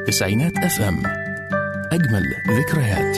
تسعينات FM. أجمل ذكريات.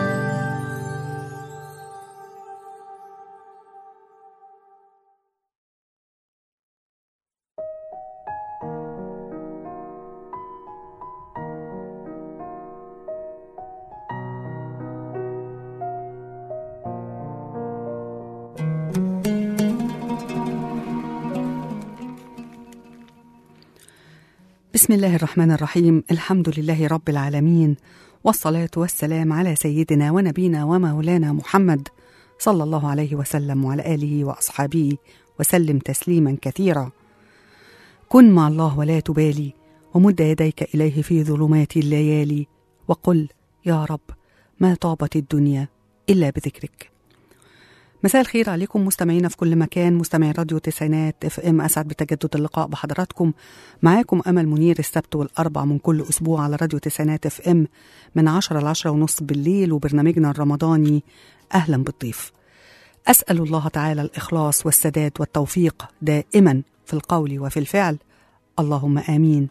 بسم الله الرحمن الرحيم. الحمد لله رب العالمين، والصلاة والسلام على سيدنا ونبينا ومولانا محمد صلى الله عليه وسلم وعلى آله وأصحابه وسلم تسليما كثيرا. كن مع الله ولا تبالي، ومد يديك إليه في ظلمات الليالي، وقل يا رب ما طابت الدنيا إلا بذكرك. مساء الخير عليكم مستمعينا في كل مكان، مستمعي راديو تسعينات FM. أسعد بتجدد اللقاء بحضراتكم. معاكم أمل منير السبت والأربع من كل أسبوع على راديو تسعينات FM من 10 ل 10 ونص بالليل، وبرنامجنا الرمضاني أهلا بالضيف. أسأل الله تعالى الإخلاص والسداد والتوفيق دائما في القول وفي الفعل، اللهم آمين.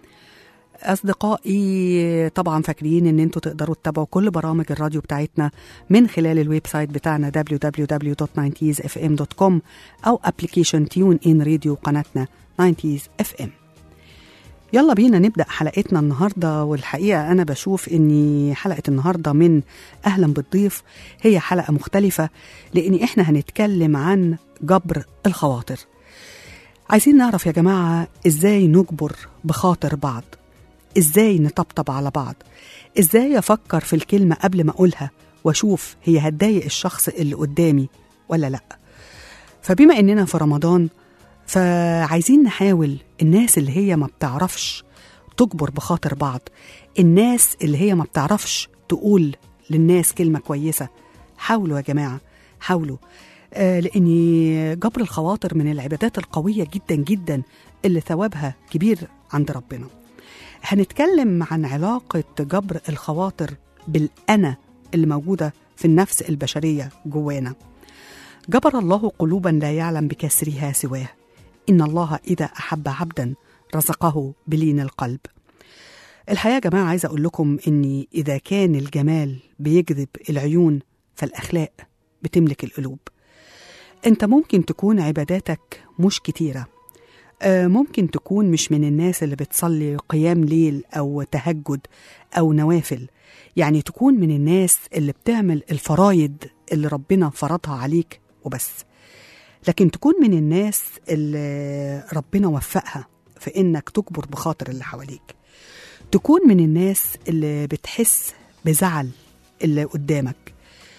أصدقائي طبعا فاكرين أن انتوا تقدروا تتابعوا كل برامج الراديو بتاعتنا من خلال الويب سايت بتاعنا www.90sfm.com أو أبليكيشن تيون إن راديو قناتنا 90sfm. يلا بينا نبدأ حلقتنا النهاردة. والحقيقة أنا بشوف أن حلقة النهاردة من أهلا بالضيف هي حلقة مختلفة، لأن إحنا هنتكلم عن جبر الخواطر. عايزين نعرف يا جماعة إزاي نجبر بخاطر بعض، إزاي نطبطب على بعض، إزاي أفكر في الكلمة قبل ما أقولها وأشوف هي هتضايق الشخص اللي قدامي ولا لأ. فبما إننا في رمضان، فعايزين نحاول الناس اللي هي ما بتعرفش تجبر بخاطر بعض، الناس اللي هي ما بتعرفش تقول للناس كلمة كويسة، حاولوا يا جماعة، حاولوا. لأن جبر الخواطر من العبادات القوية جدا جدا اللي ثوابها كبير عند ربنا. هنتكلم عن علاقة جبر الخواطر بالأنا اللي موجودة في النفس البشرية جوانا. جبر الله قلوبا لا يعلم بكسرها سواه، إن الله إذا أحب عبدا رزقه بلين القلب. الحقيقة يا جماعة عايزة أقول لكم إن إذا كان الجمال بيجذب العيون، فالأخلاق بتملك القلوب. أنت ممكن تكون عباداتك مش كتيرة، ممكن تكون مش من الناس اللي بتصلي قيام ليل أو تهجد أو نوافل، يعني تكون من الناس اللي بتعمل الفرايض اللي ربنا فرضها عليك وبس، لكن تكون من الناس اللي ربنا وفقها في إنك تجبر بخاطر اللي حواليك. تكون من الناس اللي بتحس بزعل اللي قدامك.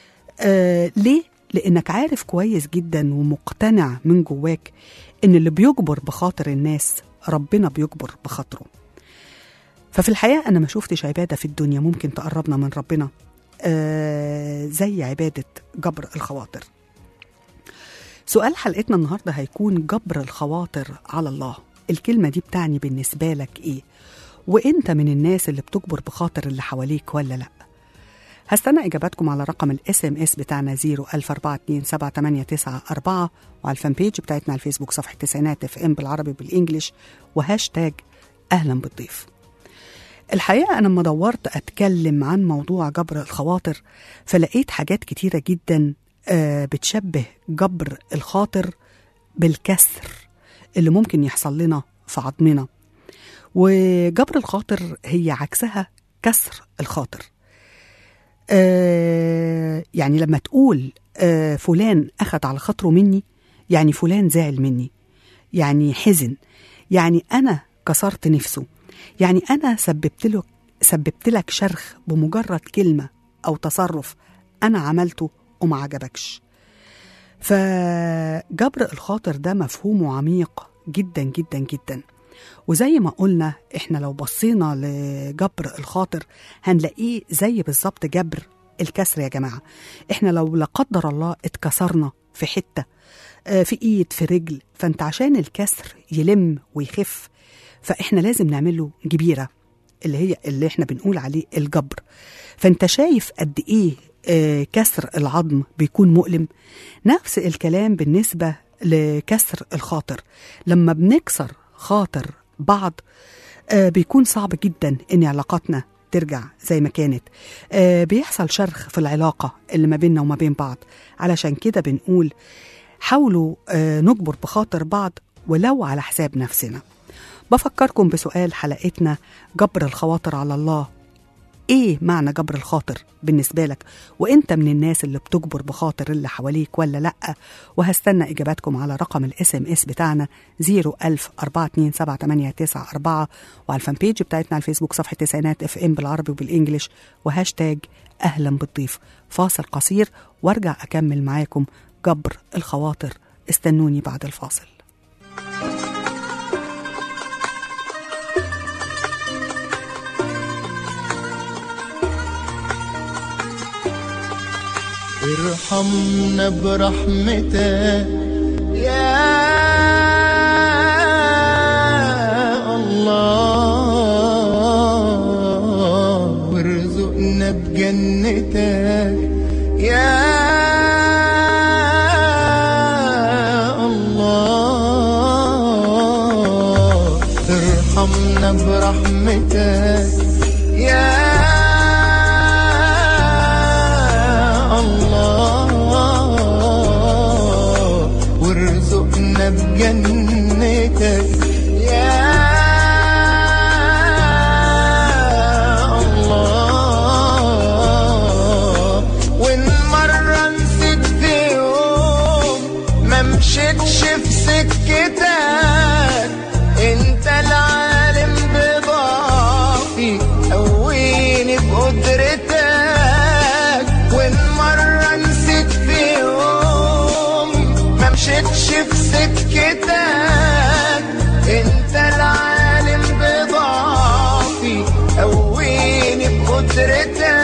ليه؟ لأنك عارف كويس جدا ومقتنع من جواك إن اللي بيجبر بخاطر الناس ربنا بيجبر بخاطره. ففي الحقيقة أنا ما شفتش عبادة في الدنيا ممكن تقربنا من ربنا زي عبادة جبر الخواطر. سؤال حلقتنا النهاردة هيكون جبر الخواطر على الله. الكلمة دي بتعني بالنسبة لك إيه؟ وإنت من الناس اللي بتجبر بخاطر اللي حواليك ولا لأ؟ هستنى إجاباتكم على رقم الSMS بتاعنا 014278994، وعلى الفان بيج بتاعتنا على الفيسبوك صفحة تسعينات FM بالعربي بالإنجليش، وهاشتاج أهلا بالضيف. الحقيقة أنا لما دورت أتكلم عن موضوع جبر الخواطر، فلقيت حاجات كتيرة جدا بتشبه جبر الخاطر بالكسر اللي ممكن يحصل لنا في عظمنا، وجبر الخاطر هي عكسها كسر الخاطر. يعني لما تقول فلان أخذ على خاطره مني، يعني فلان زعل مني، يعني حزن، يعني أنا كسرت نفسه، يعني أنا سببت لك شرخ بمجرد كلمة أو تصرف أنا عملته وما عجبكش. فجبر الخاطر ده مفهومه عميق جدا جدا جدا. وزي ما قلنا احنا لو بصينا لجبر الخاطر هنلاقيه زي بالظبط جبر الكسر يا جماعة. احنا لو لا قدر الله اتكسرنا في حتة، في ايد، في رجل، فانت عشان الكسر يلم ويخف فاحنا لازم نعمله جبيرة اللي احنا بنقول عليه الجبر. فانت شايف قد ايه كسر العظم بيكون مؤلم. نفس الكلام بالنسبة لكسر الخاطر. لما بنكسر خاطر بعض بيكون صعب جدا إن علاقاتنا ترجع زي ما كانت. بيحصل شرخ في العلاقة اللي ما بيننا وما بين بعض. علشان كده بنقول حاولوا نجبر بخاطر بعض ولو على حساب نفسنا. بفكركم بسؤال حلقتنا: جبر الخواطر على الله. ايه معنى جبر الخاطر بالنسبة لك؟ وانت من الناس اللي بتجبر بخاطر اللي حواليك ولا لأ؟ وهستنى اجاباتكم على رقم الSMS بتاعنا 010427894 وعلى الفان بيج بتاعتنا على الفيسبوك صفحة تسعينات FM بالعربي وبالانجليش وهاشتاج اهلا بالضيف. فاصل قصير وارجع اكمل معاكم جبر الخواطر. استنوني بعد الفاصل. ارحمنا برحمتك يا الله، وارزقنا بجنتك يا الله. ارحمنا برحمتك يا بجنتك يا الله. وإن مرة نسيت في يوم ما مشيتش في سكتك، انت العالم بضعفي قويني بقدرتك. وإن مرة نسيت في يوم ما مشيتش في سكتك، انت العالم بضعفي قويني بقدرتك.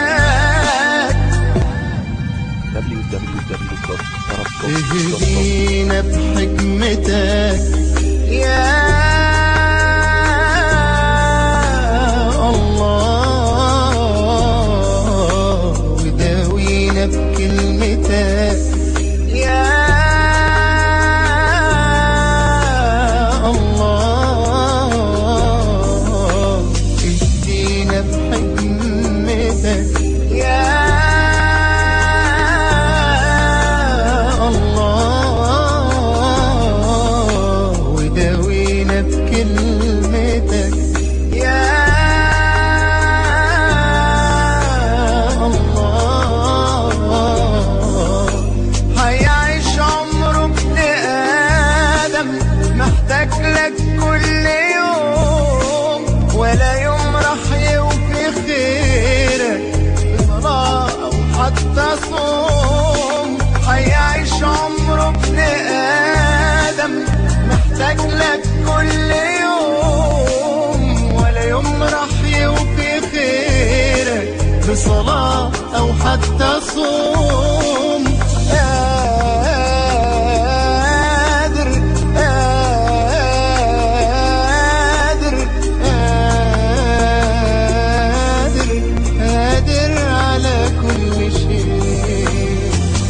اهدينا بحكمتك يا الله، وداوينا بكلمتك يا لك كل يوم، ولا يوم راح يوفي خيرك بصلاة أو حتى صوم. قادر قادر قادر قادر على كل شيء.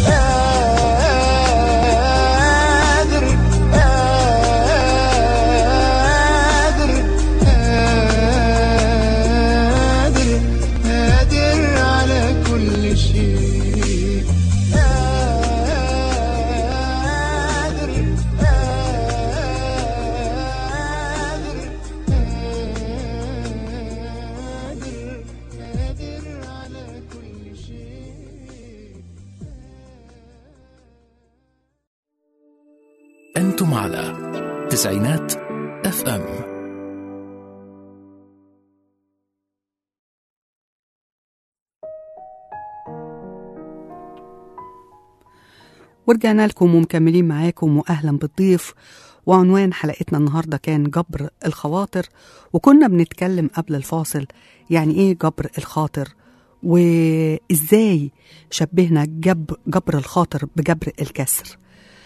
أنتم على تسعينات FM. ورجعنا لكم ومكملين معاكم وأهلا بالضيف. وعنوان حلقتنا النهاردة كان جبر الخواطر، وكنا بنتكلم قبل الفاصل يعني إيه جبر الخاطر، وإزاي شبهنا جبر الخاطر بجبر الكسر.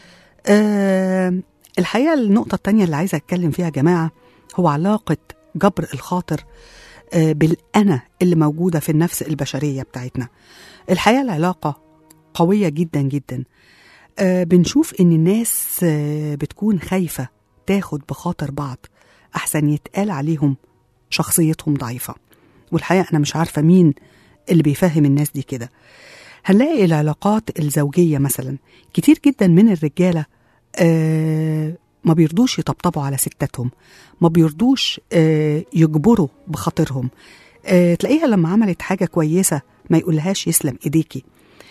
الحقيقة النقطة التانية اللي عايزة أتكلم فيها يا جماعة هو علاقة جبر الخاطر بالأنا اللي موجودة في النفس البشرية بتاعتنا. الحقيقة العلاقة قوية جدا جدا. بنشوف إن الناس بتكون خايفة تاخد بخاطر بعض أحسن يتقال عليهم شخصيتهم ضعيفة. والحقيقة أنا مش عارفة مين اللي بيفهم الناس دي كده. هنلاقي العلاقات الزوجية مثلا كتير جدا من الرجالة ما بيرضوش يطبطبوا على ستاتهم، ما بيرضوش يجبروا بخاطرهم. تلاقيها لما عملت حاجة كويسة ما يقولهاش يسلم إيديكي،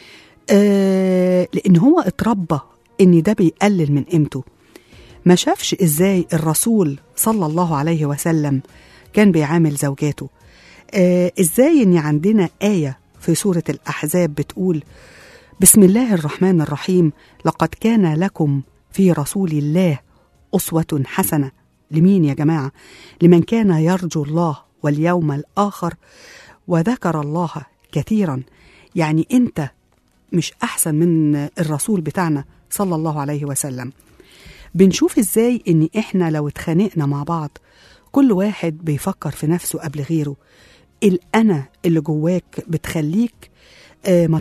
لأن هو اتربى إن ده بيقلل من قيمته. ما شافش إزاي الرسول صلى الله عليه وسلم كان بيعامل زوجاته. إزاي إن عندنا آية في سورة الأحزاب بتقول: بسم الله الرحمن الرحيم، لقد كان لكم في رسول الله أسوة حسنة. لمين يا جماعة؟ لمن كان يرجو الله واليوم الآخر وذكر الله كثيرا. يعني أنت مش أحسن من الرسول بتاعنا صلى الله عليه وسلم. بنشوف إزاي إن إحنا لو اتخانقنا مع بعض كل واحد بيفكر في نفسه قبل غيره. الأنا اللي جواك بتخليك ما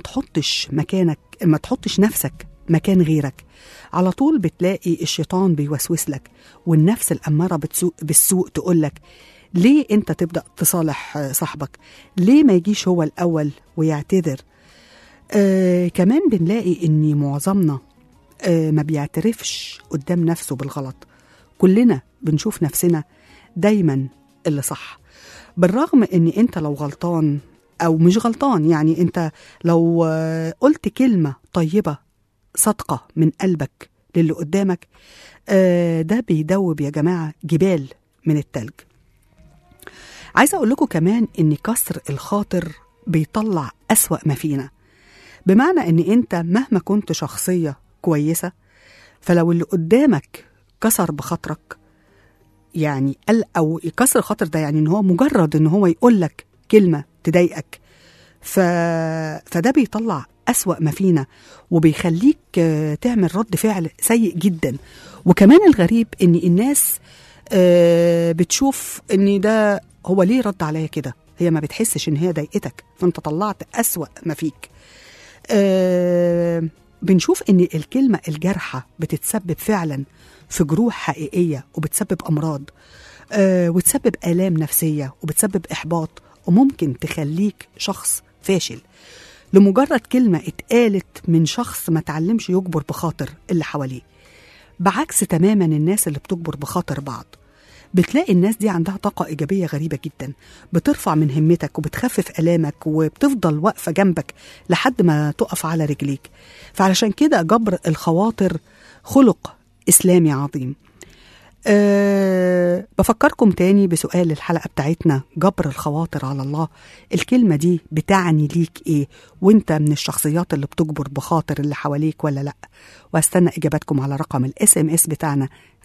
تحطش نفسك مكان غيرك. على طول بتلاقي الشيطان بيوسوس لك، والنفس الأمارة بالسوء تقولك: ليه أنت تبدأ تصالح صاحبك؟ ليه ما يجيش هو الأول ويعتذر؟ كمان بنلاقي إن معظمنا ما بيعترفش قدام نفسه بالغلط. كلنا بنشوف نفسنا دايما اللي صح، بالرغم إن أنت لو غلطان أو مش غلطان. يعني أنت لو قلت كلمة طيبة صادقة من قلبك للي قدامك، ده بيدوب يا جماعة جبال من التلج. عايزة أقول لكم كمان إن كسر الخاطر بيطلع أسوأ ما فينا، بمعنى إن أنت مهما كنت شخصية كويسة، فلو اللي قدامك كسر بخاطرك، يعني أو كسر الخاطر ده يعني إن هو مجرد إن هو يقول لك كلمة تضايقك، فده بيطلع أسوأ ما فينا وبيخليك تعمل رد فعل سيء جدا. وكمان الغريب إن الناس بتشوف إن ده هو ليه رد عليا كده، هي ما بتحسش إن هي ضايقتك، فأنت طلعت أسوأ ما فيك. بنشوف إن الكلمة الجارحة بتتسبب فعلا في جروح حقيقية، وبتسبب أمراض، وتسبب آلام نفسية، وبتسبب إحباط، وممكن تخليك شخص فاشل لمجرد كلمة اتقالت من شخص ما تعلمش يجبر بخاطر اللي حواليه. بعكس تماما الناس اللي بتجبر بخاطر بعض، بتلاقي الناس دي عندها طاقة إيجابية غريبة جدا، بترفع من همتك وبتخفف آلامك وبتفضل واقفة جنبك لحد ما تقف على رجليك. فعلشان كده جبر الخواطر خلق إسلامي عظيم. بفكركم تاني بسؤال الحلقة بتاعتنا: جبر الخواطر على الله، الكلمة دي بتعني ليك ايه؟ وانت من الشخصيات اللي بتجبر بخاطر اللي حواليك ولا لا؟ واستنى اجاباتكم على رقم SMS بتاعنا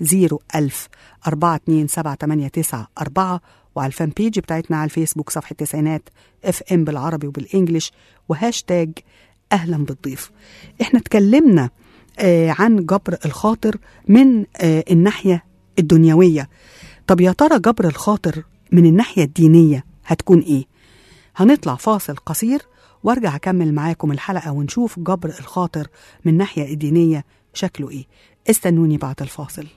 010427894، وعلى الفان بيج بتاعتنا على الفيسبوك صفحة تسعينات FM بالعربي وبالإنجليش، وهاشتاج أهلا بالضيف. احنا اتكلمنا عن جبر الخاطر من الناحية الدنيوية. طب يا ترى جبر الخاطر من الناحية الدينية هتكون ايه؟ هنطلع فاصل قصير وارجع اكمل معاكم الحلقة ونشوف جبر الخاطر من الناحية الدينية شكله ايه. استنوني بعد الفاصل.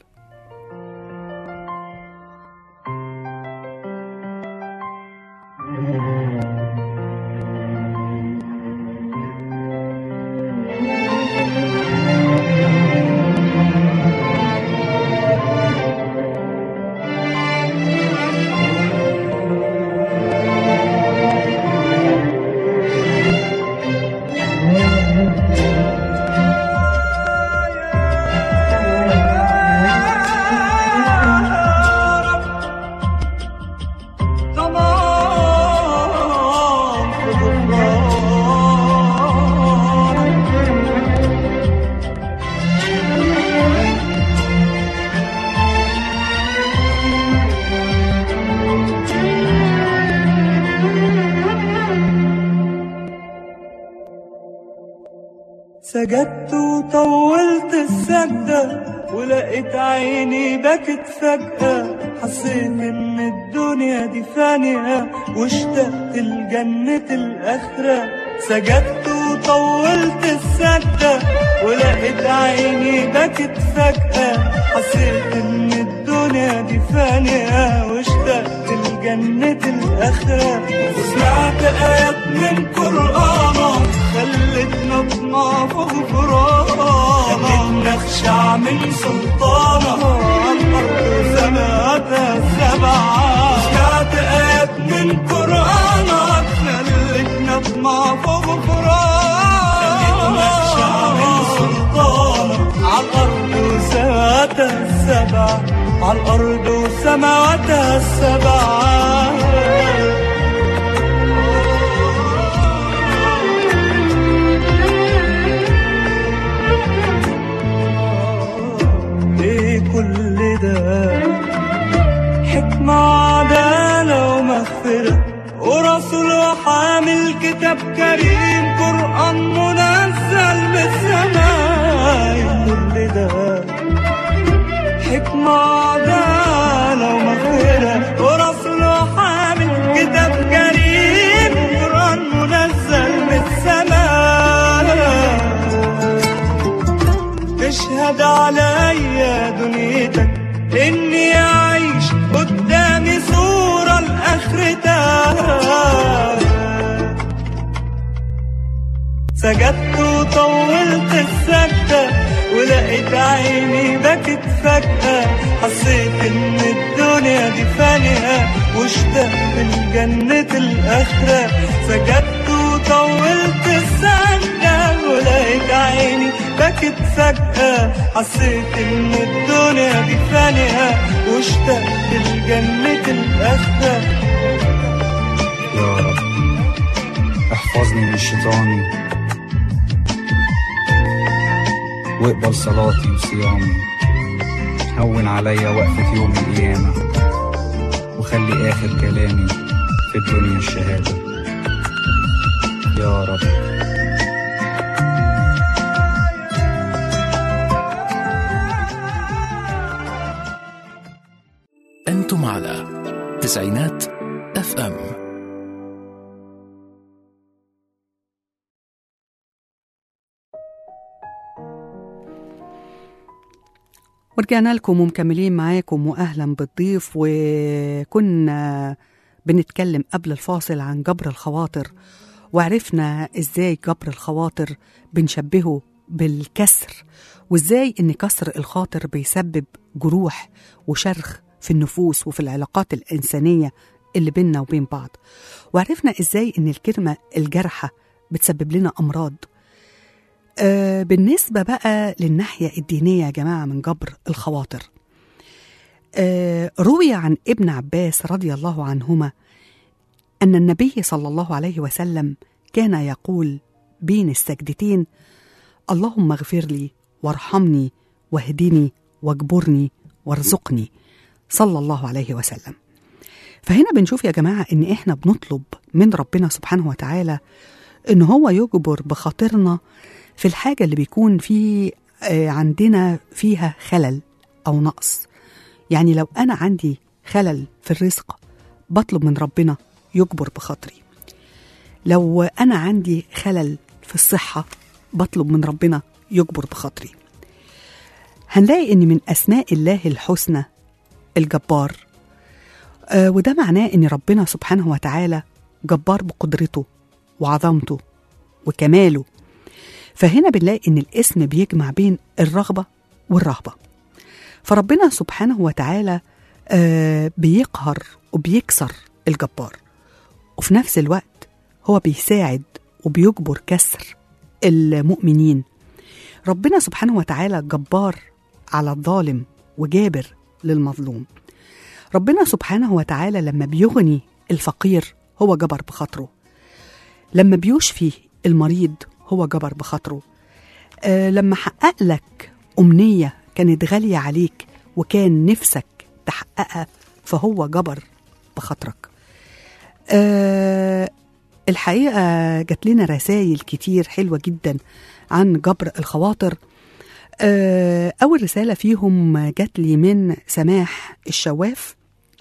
سجدت وطولت السجدة ولقيت عيني بكت فجأة، حسيت ان الدنيا دي فانية واشتقت لجنة الآخرة. سجدت وطولت السجدة ولقيت عيني بكت فجأة، حسيت ان الدنيا دي فانية واشتقت لجنة الجنة الآخرة. وسمعت آيات من قرآنك خلتنا نطمع في غفرانك، خلتنا نخشع من سلطانك على الأرض وسماواتها السبعة. سمعت آيات من قرآنك خلتنا نطمع في غفرانك، خلتنا نخشع من سلطانك على الأرض وسماواتها السبعة، على الأرض وسماواتها السبعة. ايه كل ده؟ حكمة وعدالة ومغفرة ورسول وحامل كتاب كريم، قرآن منزل من السماء. ايه كل ده؟ حكمة وعدالة ومغفرة ورسول وحامل كتاب كريم، قرآن منزل من السماء. تشهد عليا دنيتك إني أعيش قدامي صورة لآخرتك. سجدت وطولت السجدة ولقيت عيني بكت فجأة، حسيت إن الدنيا دي فانية واشتقت لجنة الآخرة. سجدت وطولت السجدة ولقيت عيني بكت فجأة، حسيت إن الدنيا دي فانية واشتقت لجنة الآخرة. يا رب احفظني من الشيطان واقبل صلاتي وصيامي، هون عليا وقفة يوم القيامة وخلي آخر كلامي في الدنيا الشهادة. يا رب. أنتم على تسعينات FM. ورجعنا لكم ومكملين معاكم وأهلا بالضيف. وكنا بنتكلم قبل الفاصل عن جبر الخواطر، وعرفنا إزاي جبر الخواطر بنشبهه بالكسر، وإزاي إن كسر الخاطر بيسبب جروح وشرخ في النفوس وفي العلاقات الإنسانية اللي بيننا وبين بعض. وعرفنا إزاي إن الكلمة الجرحة بتسبب لنا أمراض. بالنسبة بقى للناحية الدينية يا جماعة من جبر الخواطر، روي عن ابن عباس رضي الله عنهما أن النبي صلى الله عليه وسلم كان يقول بين السجدتين: اللهم اغفر لي وارحمني واهدني واجبرني وارزقني، صلى الله عليه وسلم. فهنا بنشوف يا جماعة إن إحنا بنطلب من ربنا سبحانه وتعالى إن هو يجبر بخاطرنا في الحاجة اللي بيكون في عندنا فيها خلل أو نقص. يعني لو أنا عندي خلل في الرزق بطلب من ربنا يجبر بخاطري. لو أنا عندي خلل في الصحة بطلب من ربنا يجبر بخاطري. هنلاقي إن من أسماء الله الحسنى الجبار، وده معناه إن ربنا سبحانه وتعالى جبار بقدرته وعظمته وكماله. فهنا بنلاقي إن الاسم بيجمع بين الرغبة والرهبة. فربنا سبحانه وتعالى بيقهر وبيكسر الجبار، وفي نفس الوقت هو بيساعد وبيجبر كسر المؤمنين. ربنا سبحانه وتعالى جبار على الظالم وجابر للمظلوم. ربنا سبحانه وتعالى لما بيغني الفقير هو جبر بخاطره، لما بيشفي المريض هو جبر بخاطره، لما حقق لك أمنية كانت غالية عليك وكان نفسك تحققها فهو جبر بخاطرك. الحقيقة جات لنا رسائل كتير حلوة جدا عن جبر الخواطر. أول رسالة فيهم جات لي من سماح الشواف،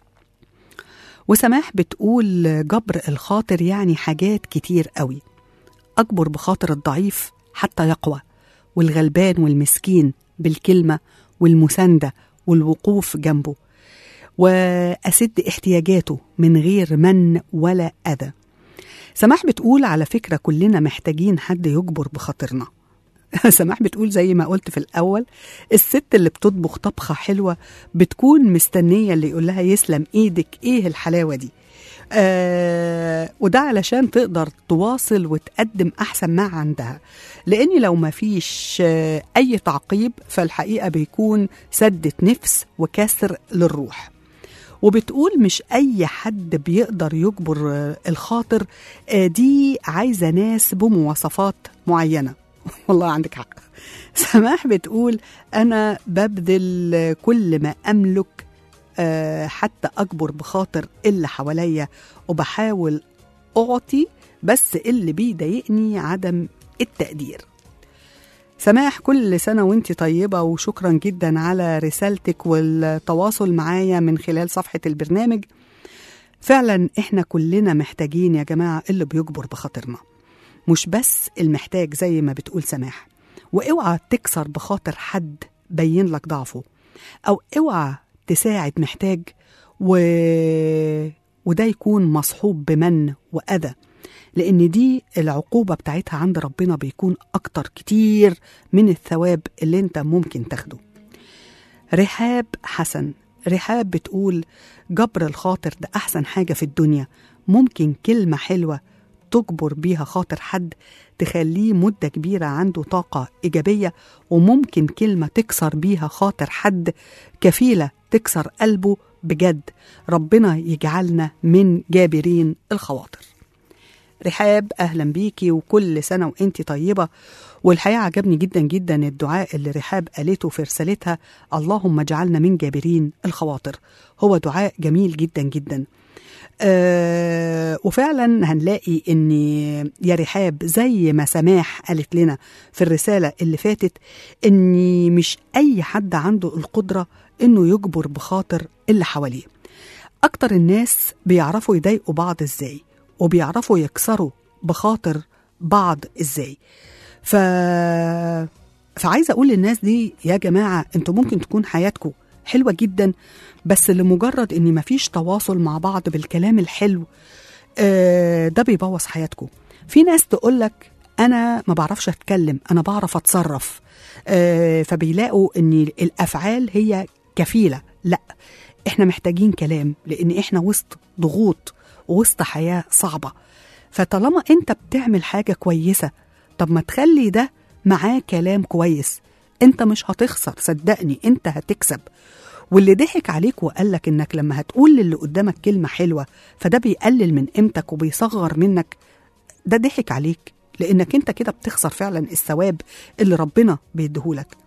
وسماح بتقول جبر الخاطر يعني حاجات كتير قوي. أجبر بخاطر الضعيف حتى يقوى، والغلبان والمسكين بالكلمة والمساندة والوقوف جنبه، وأسد احتياجاته من غير من ولا أذى. سماح بتقول على فكرة كلنا محتاجين حد يجبر بخاطرنا. سماح بتقول زي ما قلت في الأول، الست اللي بتطبخ طبخة حلوة بتكون مستنية اللي يقول لها يسلم إيدك، إيه الحلاوة دي. وده علشان تقدر تواصل وتقدم أحسن ما عندها، لأن لو ما فيش أي تعقيب فالحقيقة بيكون سدة نفس وكسر للروح. وبتقول مش أي حد بيقدر يجبر الخاطر، دي عايزة ناس بمواصفات معينة. والله عندك حق. سماح بتقول أنا ببذل كل ما أملك حتى أجبر بخاطر اللي حواليا، وبحاول أعطي، بس اللي بيضايقني عدم التقدير. سماح كل سنة وانتي طيبة، وشكرا جدا على رسالتك والتواصل معايا من خلال صفحة البرنامج. فعلا احنا كلنا محتاجين يا جماعة اللي بيجبر بخاطرنا، مش بس المحتاج زي ما بتقول سماح. واوعى تكسر بخاطر حد بين لك ضعفه، او اوعى تساعد محتاج وده يكون مصحوب بمن وأذى، لأن دي العقوبة بتاعتها عند ربنا بيكون أكتر كتير من الثواب اللي انت ممكن تاخده. رحاب حسن، رحاب بتقول جبر الخاطر ده أحسن حاجة في الدنيا. ممكن كلمة حلوة تجبر بيها خاطر حد تخليه مدة كبيرة عنده طاقة إيجابية، وممكن كلمة تكسر بيها خاطر حد كفيلة تكسر قلبه بجد. ربنا يجعلنا من جابرين الخواطر. رحاب أهلا بيكي وكل سنة وإنتي طيبة. والحقيقة عجبني جدا جدا الدعاء اللي رحاب قالته في رسالتها، اللهم اجعلنا من جابرين الخواطر. هو دعاء جميل جدا جدا. وفعلا هنلاقي ان يا رحاب زي ما سماح قالت لنا في الرسالة اللي فاتت، ان مش اي حد عنده القدرة انه يجبر بخاطر اللي حواليه. اكتر الناس بيعرفوا يضايقوا بعض ازاي، وبيعرفوا يكسروا بخاطر بعض ازاي. فعايزة اقول للناس دي يا جماعة، انتوا ممكن تكون حياتكم حلوة جدا، بس لمجرد ان مفيش تواصل مع بعض بالكلام الحلو ده بيبوظ حياتكم. في ناس تقولك انا ما بعرفش اتكلم، انا بعرف اتصرف، فبيلاقوا ان الافعال هي كفيلة. لا، احنا محتاجين كلام، لان احنا وسط ضغوط ووسط حياة صعبة. فطالما انت بتعمل حاجة كويسة، طب ما تخلي ده معاه كلام كويس. انت مش هتخسر، صدقني انت هتكسب. واللي ضحك عليك وقالك انك لما هتقول للي قدامك كلمة حلوة فده بيقلل من قيمتك وبيصغر منك، ده ضحك عليك، لانك انت كده بتخسر فعلا الثواب اللي ربنا بيديهولك.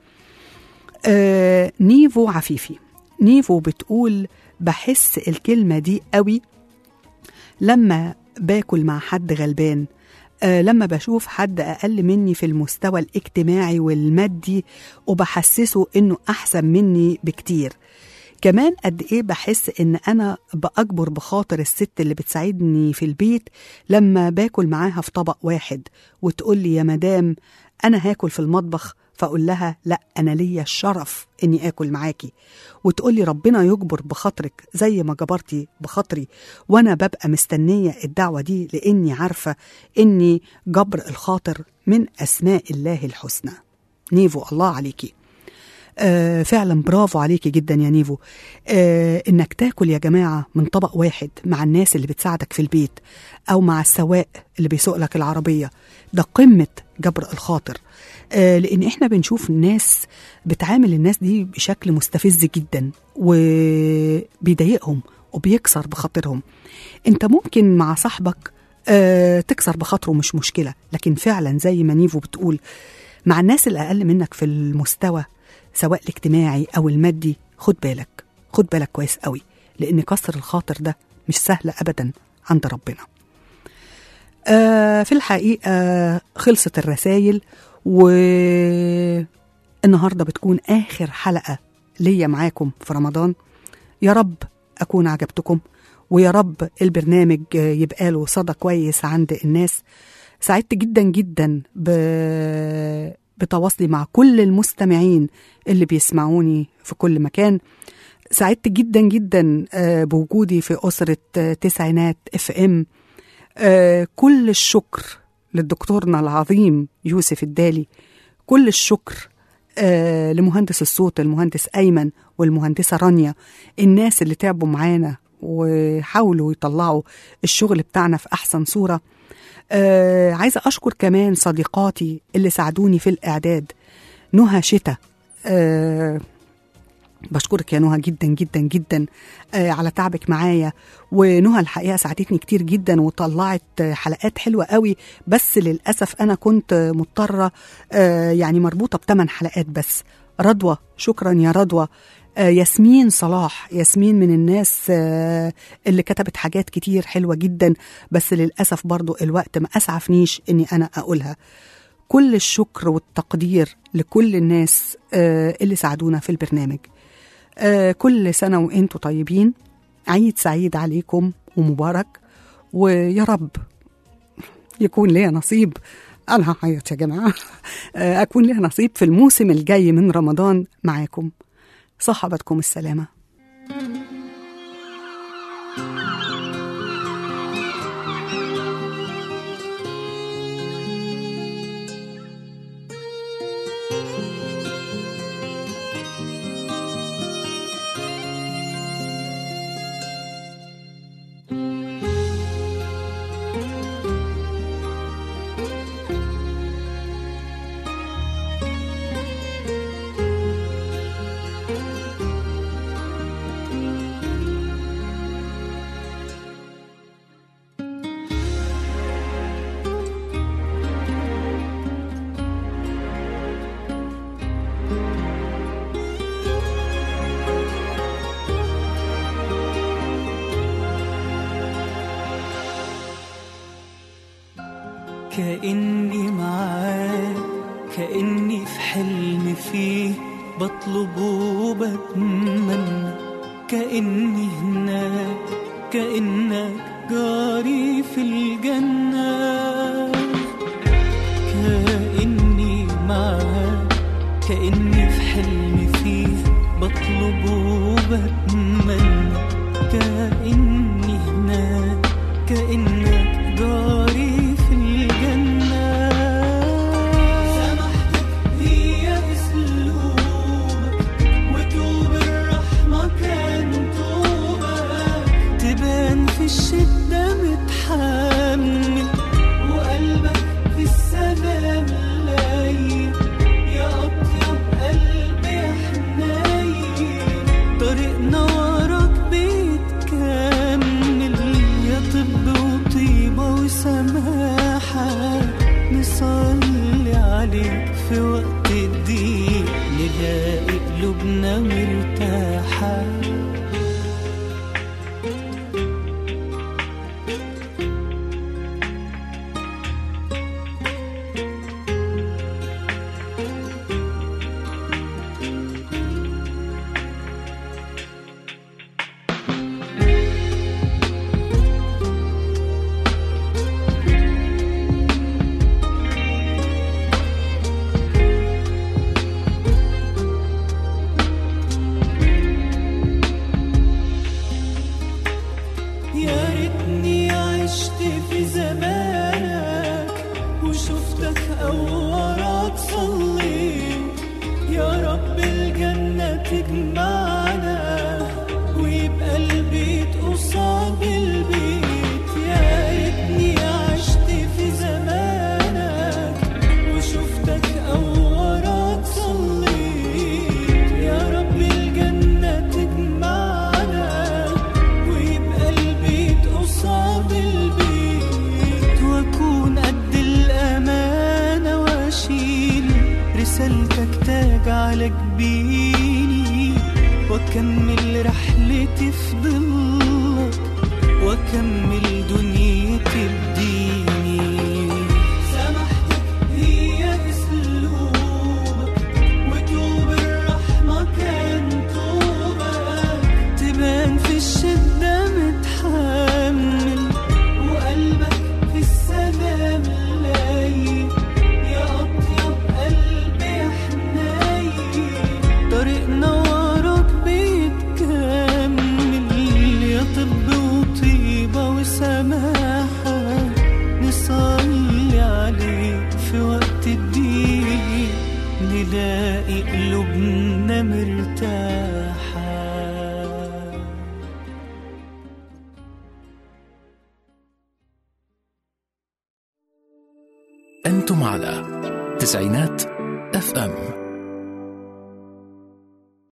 نيفو عفيفي، نيفو بتقول بحس الكلمة دي قوي لما باكل مع حد غلبان، لما بشوف حد أقل مني في المستوى الاجتماعي والمادي وبحسسه إنه أحسن مني بكتير. كمان قد إيه بحس إن أنا بأجبر بخاطر الست اللي بتساعدني في البيت لما باكل معاها في طبق واحد وتقول لي يا مدام أنا هاكل في المطبخ، فأقول لها لا، أنا ليا الشرف إني آكل معاكي. وتقول لي ربنا يجبر بخاطرك زي ما جبرتي بخاطري، وأنا ببقى مستنية الدعوة دي لأني عارفة إني جبر الخاطر من أسماء الله الحسنى. نيفو الله عليكي. فعلا برافو عليكي جدا يا نيفو. إنك تاكل يا جماعة من طبق واحد مع الناس اللي بتساعدك في البيت، أو مع السواق اللي بيسوق لك العربية، ده قمة جبر الخاطر. لأن إحنا بنشوف الناس بتعامل الناس دي بشكل مستفز جدا وبيضايقهم وبيكسر بخاطرهم. أنت ممكن مع صاحبك تكسر بخاطره مش مشكلة، لكن فعلا زي ما نيفو بتقول مع الناس الأقل منك في المستوى سواء الاجتماعي أو المادي، خد بالك كويس قوي، لأن كسر الخاطر ده مش سهل أبدا عند ربنا. في الحقيقة خلصت الرسائل، والنهاردة بتكون آخر حلقة ليا معاكم في رمضان. يا رب أكون عجبتكم، ويا رب البرنامج يبقى له صدى كويس عند الناس. سعدت جدا جدا بتواصلي مع كل المستمعين اللي بيسمعوني في كل مكان. سعدت جدا جدا بوجودي في أسرة تسعينات FM. كل الشكر للدكتورنا العظيم يوسف الدالي، كل الشكر لمهندس الصوت المهندس أيمن والمهندسة رانيا، الناس اللي تعبوا معانا وحاولوا يطلعوا الشغل بتاعنا في أحسن صورة. عايزة أشكر كمان صديقاتي اللي ساعدوني في الإعداد. نهى شتا، بشكرك يا نهى جدا جدا جدا على تعبك معايا. ونهى الحقيقة ساعدتني كتير جدا وطلعت حلقات حلوة قوي، بس للأسف أنا كنت مضطرة يعني مربوطة ب8 حلقات بس. رضوى، شكرا يا رضوى. ياسمين صلاح، ياسمين من الناس اللي كتبت حاجات كتير حلوة جدا، بس للأسف برضو الوقت ما أسعفنيش أني أنا أقولها. كل الشكر والتقدير لكل الناس اللي ساعدونا في البرنامج. كل سنة وإنتوا طيبين، عيد سعيد عليكم ومبارك، ويا رب يكون ليا نصيب، أنا هعيط يا جماعة، أكون ليا نصيب في الموسم الجاي من رمضان معاكم. صحبتكم السلامة. كأني معاك، كأني في حلم فيه بطلب وبتمنى، كأني هناك، كأنك جاري في الجنة. كأني معاك، كأني في حلم فيه بطلب وبتمنى، كأني هناك، كأنك جاري في الجنة. سامحتك هي اسلوبك، وتوب الرحمة كان توبك، تبان في الشدة متحمل، وقلبك في السلام لايق، يا أطيب قلب يا حنين، طريقنا وراك بيتكمل، يا طب وطيبة وسماحة، نصلي عليك في وقت الضيق، نلاقي قلوبنا مرتاحة. وأكمل رحلتي في ضلك، وأكمل دنيتي بديني. سامحتك هي أسلوبك، وتوب الرحمة كان توبك، تبان في الشدة متحمل، وقلبك في السلام لايق، يا أطيب قلب يا حنين، طريقنا وراك بيتكمل، تديني نلاقي قلوبنا مرتاحة. أنتم على تسعينات FM.